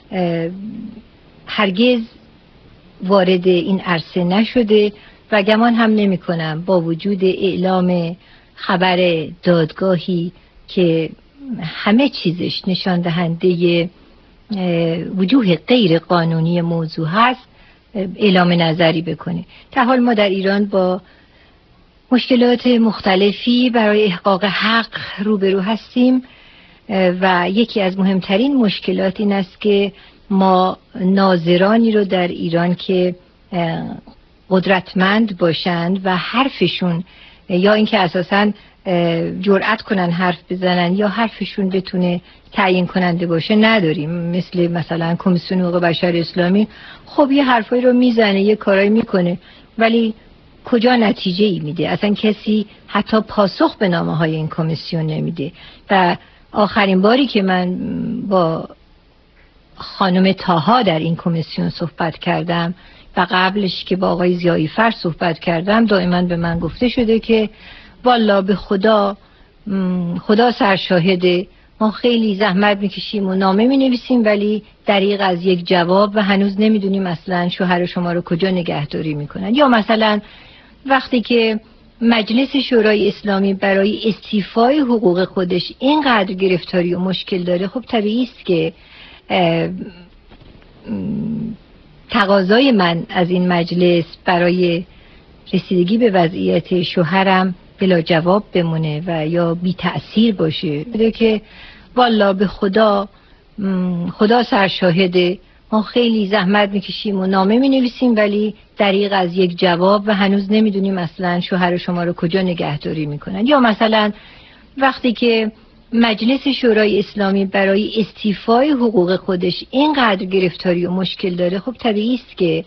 هرگز وارد این عرصه نشده و گمان هم نمی کنم با وجود اعلام خبر دادگاهی که همه چیزش نشان دهنده وجوه غیر قانونی موضوع هست اعلام نظری بکنه. در حال ما در ایران با مشکلات مختلفی برای احقاق حق روبرو هستیم و یکی از مهمترین مشکلات این است که ما ناظرانی رو در ایران که قدرتمند باشند و حرفشون یا اینکه اساساً جرأت کنن حرف بزنن یا حرفشون بتونه تعیین کننده باشه نداریم. مثل مثلا کمیسیون حقوق بشر اسلامی خب یه حرفایی رو میزنه، یه کارایی میکنه، ولی کجا نتیجه ای میده؟ اصلا کسی حتی پاسخ به نامه های این کمیسیون نمیده. و آخرین باری که من با خانم طاها در این کمیسیون صحبت کردم و قبلش که با آقای ضیایی‌فر صحبت کردم، دائما به من گفته شده که والا به خدا خدا سرشاهده، ما خیلی زحمت میکشیم و نامه مینویسیم ولی دریغ از یک جواب و هنوز نمیدونیم اصلا شوهر شما رو کجا نگهداری میکنن. یا مثلا وقتی که مجلس شورای اسلامی برای استیفای حقوق خودش اینقدر گرفتاری و مشکل داره، خب طبیعی است که تقاضای من از این مجلس برای رسیدگی به وضعیت شوهرم بلا جواب بمونه و یا بی تأثیر باشه. بده که والا به خدا خدا سرشاهده، ما خیلی زحمت میکشیم و نامه مینویسیم ولی دریغ از یک جواب و هنوز نمیدونیم اصلا شوهر شما رو کجا نگهداری میکنن. یا مثلا وقتی که مجلس شورای اسلامی برای استیفای حقوق خودش اینقدر گرفتاری و مشکل داره، خب طبیعی است که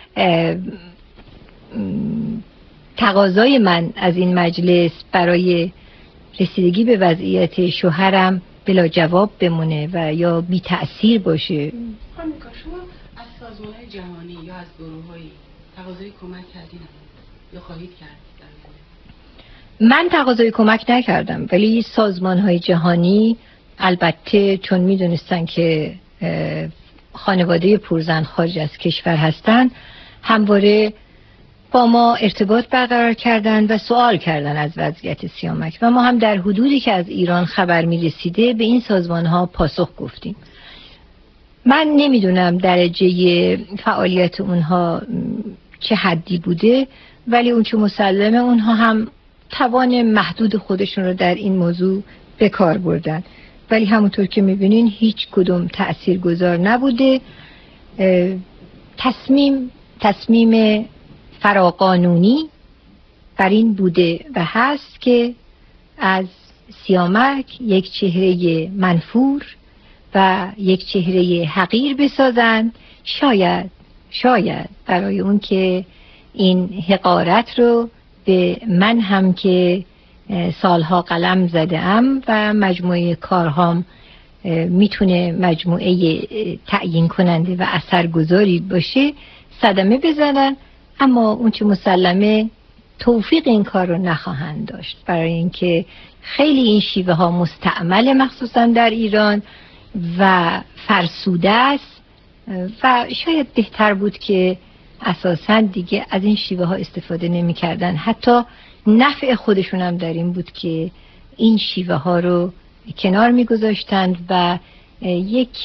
تقاضای من از این مجلس برای رسیدگی به وضعیت شوهرم بلا جواب بمونه و یا بی تأثیر باشه. خانم کار، شما از سازمان‌های جهانی یا از گروه‌هایی تقاضای کمک کردین یا خواهید کرد؟ من تقاضای کمک نکردم، ولی سازمان‌های جهانی البته چون می‌دونستن که خانواده پورزن خارج از کشور هستن، همواره با ما ارتباط برقرار کردن و سوال کردن از وضعیت سیامک و ما هم در حدودی که از ایران خبر می رسیده به این سازمان ها پاسخ گفتیم. من نمیدونم درجه فعالیت اونها چه حدی بوده، ولی اون چه مسلمه اونها هم توان محدود خودشون رو در این موضوع به کار بردن، ولی همونطور که میبینین هیچ کدوم تأثیر گذار نبوده. تصمیم تصمیم فراقانونی بر این بوده و هست که از سیامک یک چهره منفور و یک چهره حقیر بسازند، شاید شاید برای اون که این حقارت رو به من هم که سالها قلم زده ام و مجموعه کارهام میتونه مجموعه تعیین کننده و اثرگذاری باشه صدمه بزنن، اما اون چه مسلمه توفیق این کار رو نخواهند داشت، برای اینکه خیلی این شیوه ها مستعمل مخصوصا در ایران و فرسوده است و شاید بهتر بود که اساساً دیگه از این شیوه ها استفاده نمی کردن. حتی نفع خودشون هم در این بود که این شیوه ها رو کنار می گذاشتند و یک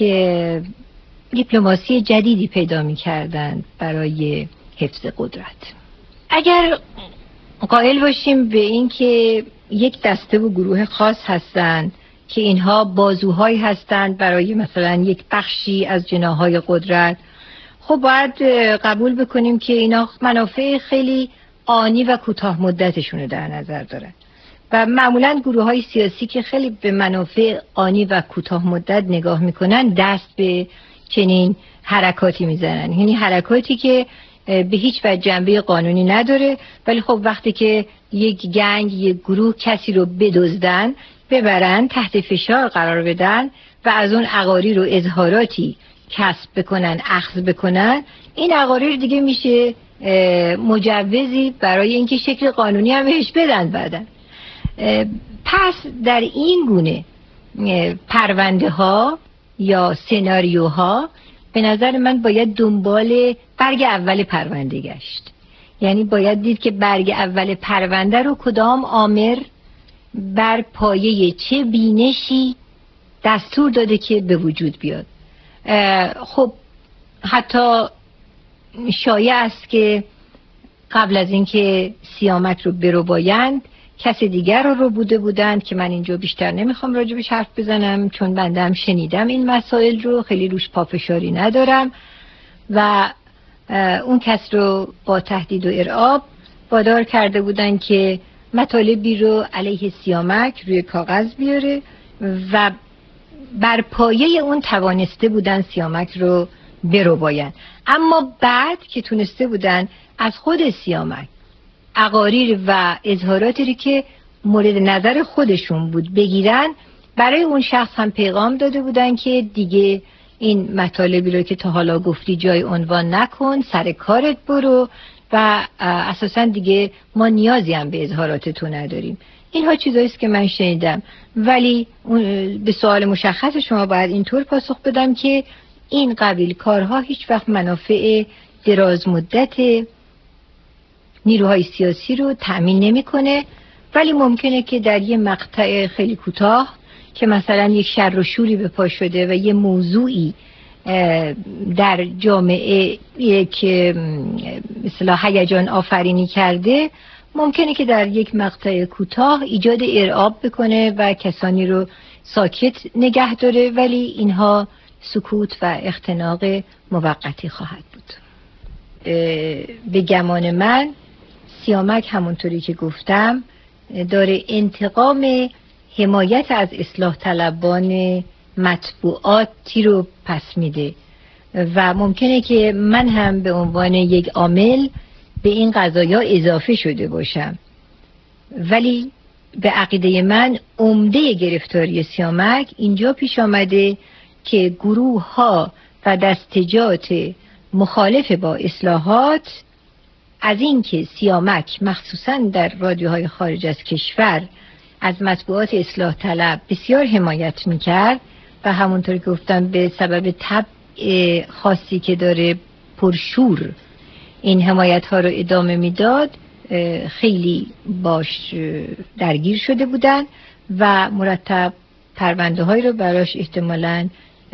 دیپلماسی جدیدی پیدا می کردند برای حفظ قدرت. اگر قائل باشیم به این که یک دسته و گروه خاص هستند که اینها بازوهایی هستند برای مثلا یک بخشی از جناحهای قدرت، خب باید قبول بکنیم که اینا منافع خیلی آنی و کوتاه مدتشون رو در نظر دارن و معمولا گروه های سیاسی که خیلی به منافع آنی و کوتاه مدت نگاه میکنن دست به چنین حرکاتی میزنن، یعنی حرکاتی که به هیچ وجه جنبه قانونی نداره، ولی خب وقتی که یک گنگ، یک گروه کسی رو بدزدن، ببرن، تحت فشار قرار بدن و از اون اقاریر و اظهاراتی کسب بکنن، اخذ بکنن، این اقاریر دیگه میشه مجوزی برای اینکه شکل قانونی هم بهش بدن بعدن. پس در این گونه پرونده ها یا سناریوها به نظر من باید دنبال برگ اول پرونده گشت. یعنی باید دید که برگ اول پرونده رو کدام آمر بر پایه چه بینشی دستور داده که به وجود بیاد. خب حتی شایع است که قبل از اینکه سیامک رو بربایند کس دیگر رو رو بوده بودند که من اینجا بیشتر نمیخوام راجبش حرف بزنم، چون بنده هم شنیدم این مسائل رو، خیلی روش پافشاری ندارم، و اون کس رو با تهدید و ارعاب وادار کرده بودن که مطالبی رو علیه سیامک روی کاغذ بیاره و بر پایه اون توانسته بودن سیامک رو بربایند. اما بعد که تونسته بودن از خود سیامک اقاریر و اظهاراتی که مورد نظر خودشون بود بگیرن، برای اون شخص هم پیغام داده بودن که دیگه این مطالبی رو که تا حالا گفتی جای عنوان نکن، سر کارت برو و اساسا دیگه ما نیازی هم به اظهارات تو نداریم. اینها چیزاییست که من شنیدم، ولی به سوال مشخص شما باید اینطور پاسخ بدم که این قبیل کارها هیچ وقت منافع دراز مدت نیروهای سیاسی رو تأمین نمیکنه، ولی ممکنه که در یه مقطع خیلی کوتاه که مثلا یک شر و شوری به پا شده و یه موضوعی در جامعه که مثلا هیجان آفرینی کرده، ممکنه که در یک مقطع کوتاه ایجاد ارعاب بکنه و کسانی رو ساکت نگه داره، ولی اینها سکوت و اختناق موقتی خواهد بود. به گمان من سیامک همونطوری که گفتم داره انتقام حمایت از اصلاح طلبان مطبوعاتی رو پس میده و ممکنه که من هم به عنوان یک عامل به این قضایا اضافه شده باشم، ولی به عقیده من عمده گرفتاری سیامک اینجا پیش آمده که گروه ها و دستجات مخالف با اصلاحات از این که سیامک مخصوصا در رادیوهای خارج از کشور از مطبوعات اصلاح طلب بسیار حمایت میکرد و همونطور که گفتم به سبب طبع خاصی که داره پرشور این حمایت ها رو ادامه میداد، خیلی باش درگیر شده بودن و مرتب پرونده های رو براش احتمالاً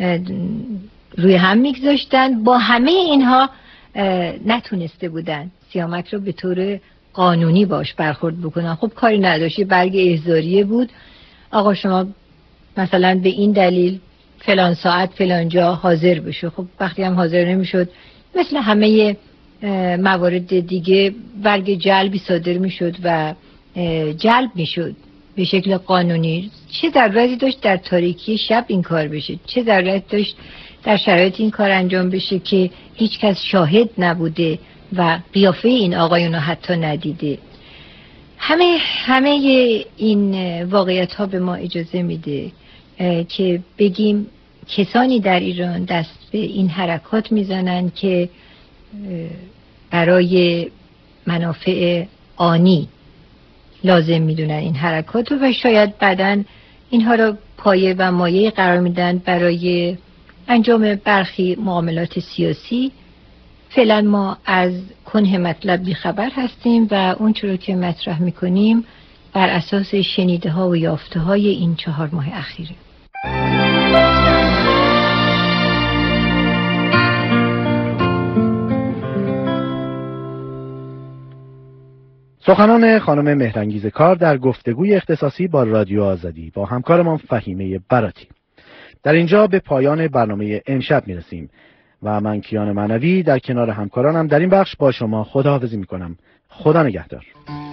روی هم میگذاشتن. با همه اینها نتونسته بودن سیامک رو به طور قانونی باش برخورد بکنن. خب کاری نداشت، برگ احضاریه بود، آقا شما مثلا به این دلیل فلان ساعت فلان جا حاضر بشو. خب وقتی هم حاضر نمیشد، مثل همه موارد دیگه برگ جلبی صادر میشد و جلب میشد به شکل قانونی. چه ضرورتی داشت در تاریکی شب این کار بشه؟ چه ضرورتی داشت در شرایط این کار انجام بشه که هیچ کس شاهد نبوده و قیافه این آقایون رو حتی ندیده؟ همه همه این واقعیت ها به ما اجازه میده که بگیم کسانی در ایران دست به این حرکات میزنن که برای منافع آنی لازم میدونن این حرکات رو و شاید بعداً اینها رو پایه و مایه قرار میدن برای انجام برخی معاملات سیاسی. فعلا ما از کنه مطلب بیخبر هستیم و اون چرا که مطرح میکنیم بر اساس شنیده ها و یافته های این چهار ماه اخیره. سخنان خانم مهرانگیز کار در گفتگوی اختصاصی با رادیو آزادی با همکارمان فهیمه براتی. در اینجا به پایان برنامه امشب میرسیم و من کیان معنوی در کنار همکارانم در این بخش با شما خداحافظی میکنم. خدا نگهدار.